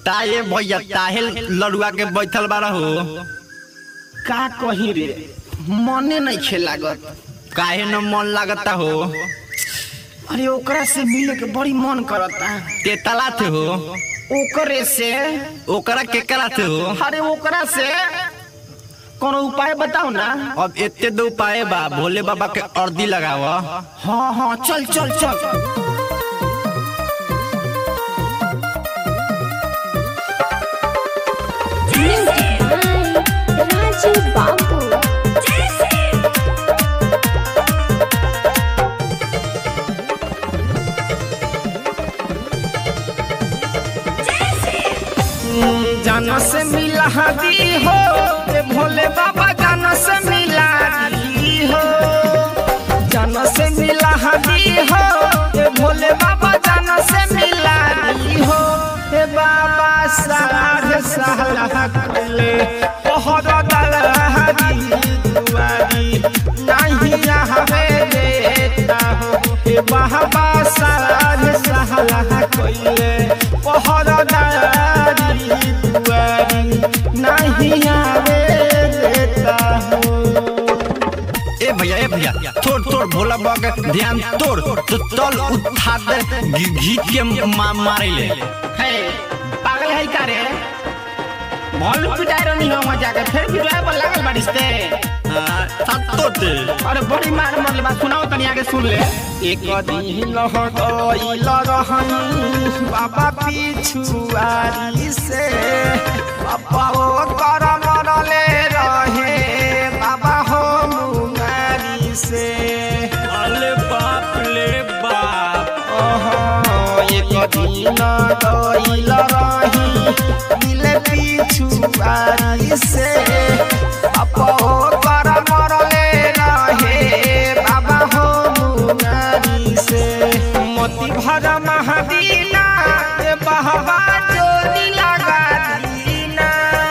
ताये भैया ताहे लड़ुआ के बैठल बारा हो का कही रे मने नहीं खे लागत। काहे न मन लागता हो? अरे ओकरा से मिले के बड़ी मन करता। ते तला थे हो? ओकरे से। ओकरा के करा थे हो? अरे ओकरा से कोनो उपाय बताओ ना। अब इतने दो उपाय बा, भोले बाबा के अर्दी लगावा। हाँ हाँ चल चल चल। राजू बाबू जान से मिला दी हो भोले बाबा, जान से मिला दी हो, जान से मिला दी हो भोले बाबा, जान से मिला दी हो। हे बाबा सारे सहला कले पहर दलहरी दुआरी नहीं हमें देता हो। हे बाबा सारे सहला कले पहर दलहरी दुआरी नहीं हमें देता हो। ए भैया तोड़ तोड़ भोला बाबा के ध्यान तोड़ तो तल उठा दे घीच के मारे ले। है पागल है का रे? भल पिटाई रही हो मजा के फिर पिटाई पर लागल बारिश ते। तो ते अरे बड़ी मार मरले बात सुनाओ तनी आगे सुन ले। एक दिन लहगइल रहनी बाबा पिछुआरी से, बाबा ओ कर मरले रहे बाबा हो मुंगारी से। अरे बाप ले बाप। एक दिन गइल रही दिल पिछुआरी से, बाबा ओ कर मरले रहे बाबा हो मुंगारी से। मोती भर महदीना बाबा जोड़ी लगा दीना,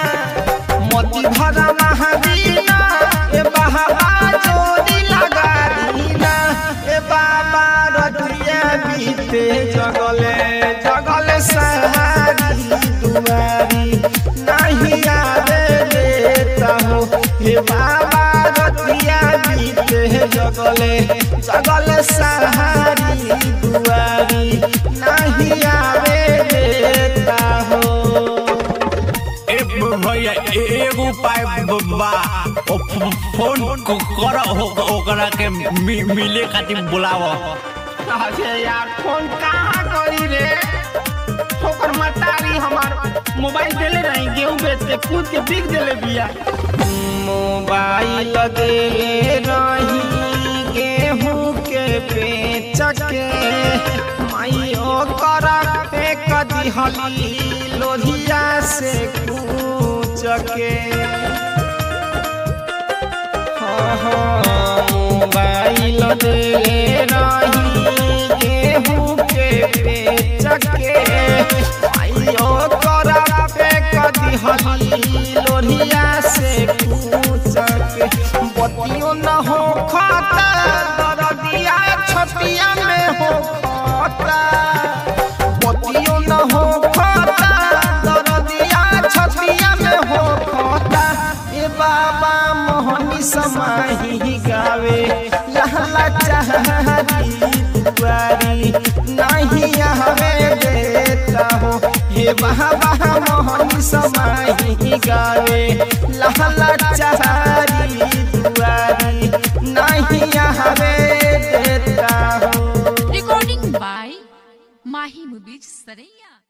मोती भर महदीना बाबा जोड़ी लगा दीना। बाबा रतिया बीते जगले जगले सहारी दुआरी नहीं आवे देता हो। हे बाबा रतिया बीते जगले जगले सहारी दुआरी नहीं आवे देता हो। भैया एगो उपाय बा, फोन कर ओकरा के मिले खातिर बुलाव। अरे यार फोन कहाँ करी रे? ओकर मतारी हमार मोबाइल देले रही, गेहूं बेच के कूद के बिक देले बिया। मोबाइल देले रही गेहूं के बेच के, माई ओकर फेंक दिहली लोहिया से कूच के। मोबाइल देले रही गेहूं के बेच के, आई ओकर फेंक दिहली लोहिया से कूच के। बतियो न हो खाता दरदिया छतिया में हो खाता, बतियो न हो खाता दरदिया छतिया में हो खाता। ए बाबा मोहनी समाही गावे लहला चाहरी दुआरी नहीं हमें देता हो। हे बाबा मोहनी समाही गावे लहला चाहरी दुआरी नहीं हमें देता हो। Recording by Mahi Movies Saraiya।